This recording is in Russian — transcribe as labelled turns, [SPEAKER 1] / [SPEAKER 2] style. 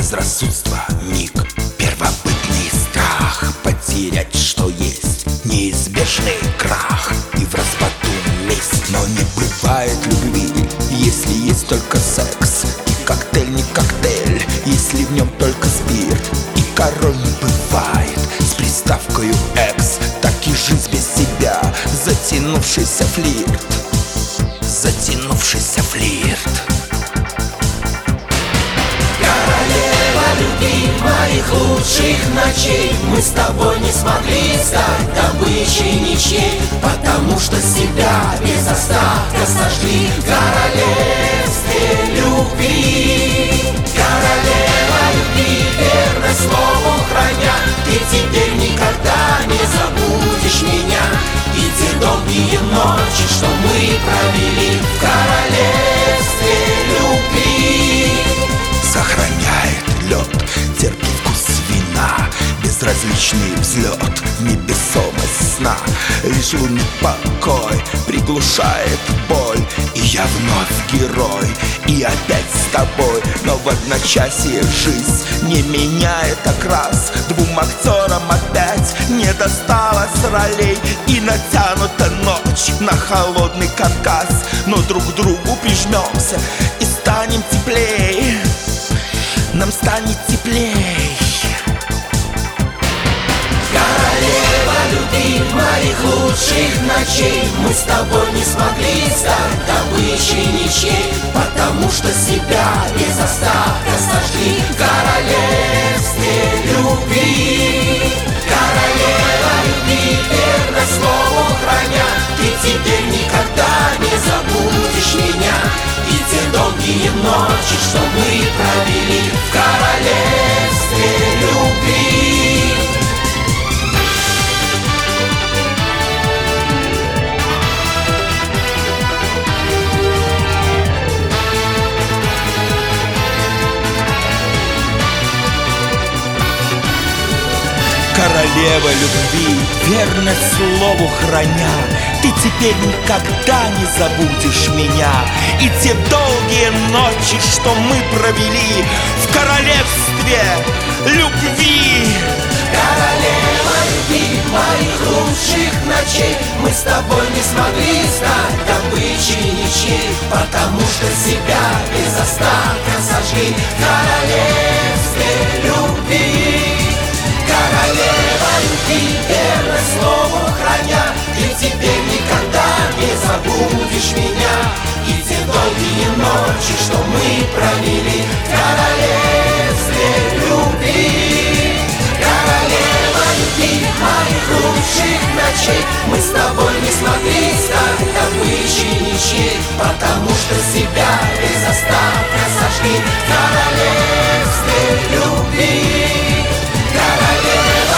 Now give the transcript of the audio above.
[SPEAKER 1] безрассудство, миг, первобытный страх потерять, что есть, неизбежный крах и в распаду месть. Но не бывает любви, если есть только секс. И коктейль не коктейль, если в нем только спирт. И король не бывает с приставкою экс. Так и жизнь без себя, затянувшийся флирт. Затянувшийся флирт.
[SPEAKER 2] Королева любви моих лучших ночей, мы с тобой не смогли стать добычей ничьей, потому что себя без остатка сожгли в королевстве любви. Королева любви, верно слову храня, ты теперь никогда не забудешь меня. И те долгие ночи, что мы провели в королевстве любви.
[SPEAKER 1] Сохраняет лед, терпкий вкус вина, безразличный взлет в невесомость сна. Лишь лунный покой приглушает боль, и я вновь герой, и опять с тобой. Но в одночасье жизнь не меняет окрас. Двум актерам опять не досталось ролей, и натянута ночь на холодный каркас. Но друг к другу прижмемся и станем теплей. Нам станет теплей.
[SPEAKER 2] Королева любви моих лучших ночей, мы с тобой не смогли стать добычей ничьей, потому что себя без остатка сожгли в королевстве любви. Королева любви, верно слову храня, ты теперь никогда не забудешь меня. И те долгие ночи, что мы провели в королевстве любви.
[SPEAKER 1] Королева любви, верно слову храня, ты теперь никогда не забудешь меня. И те долгие ночи, что мы провели в королевстве любви.
[SPEAKER 2] Королева любви моих лучших ночей, мы с тобой не смогли стать добычей ничьей, потому что себя без остатка сожгли в королевстве любви. Королева любви, верно слову храня, ты теперь никогда не забудешь меня. И те долгие ночи, что мы провели в королевстве любви. Королева любви моих лучших ночей, мы с тобой не смогли стать добычей ничьей, потому что себя без остатка сожгли в королевстве любви. Королева